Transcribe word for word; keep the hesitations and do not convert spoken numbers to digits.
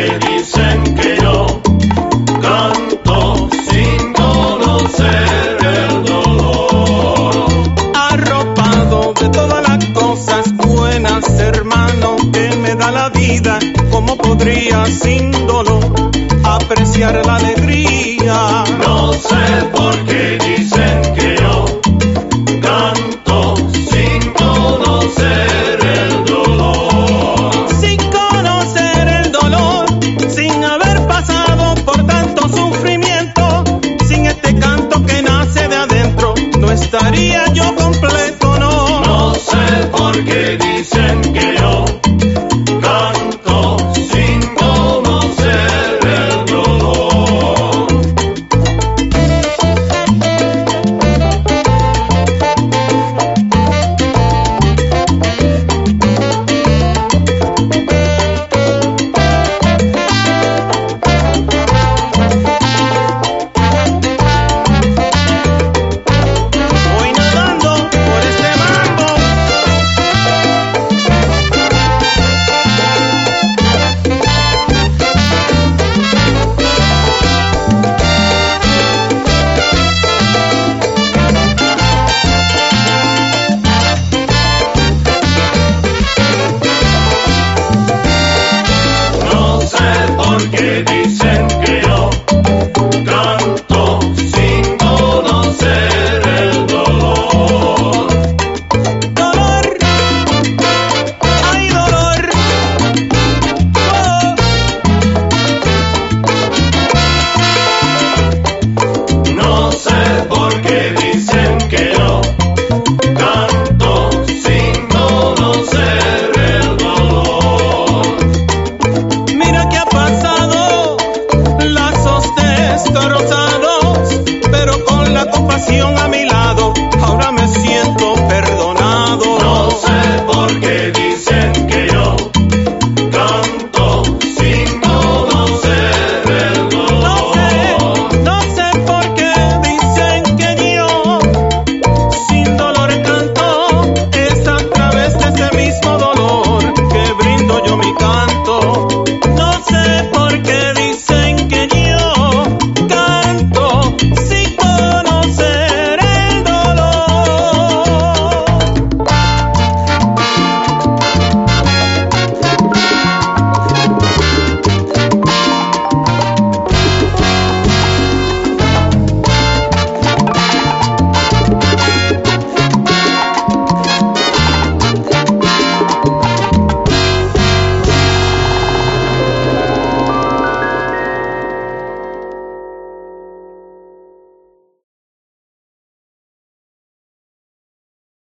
porque dicen que yo canto sin conocer el dolor. Arropado de todas las cosas buenas, hermano, que me da la vida, ¿cómo podría sin dolor apreciar la alegría? No sé por qué dicen que yo canto sin conocer el dolor. Sin conocer el dolor, sin haber pasado por tanto sufrimiento, sin este canto que nace de adentro, no estaría yo completo, no. No sé por qué dicen que yo canto sin conocer el dolor. Voy nadando por este mambo. No sé por qué dicen que yo canto sin conocer el dolor. Dolor, hay dolor. Oh. No sé por qué dicen que yo canto sin conocer el dolor. Mira que ha pasado, lazos destrozados, pero con la compasión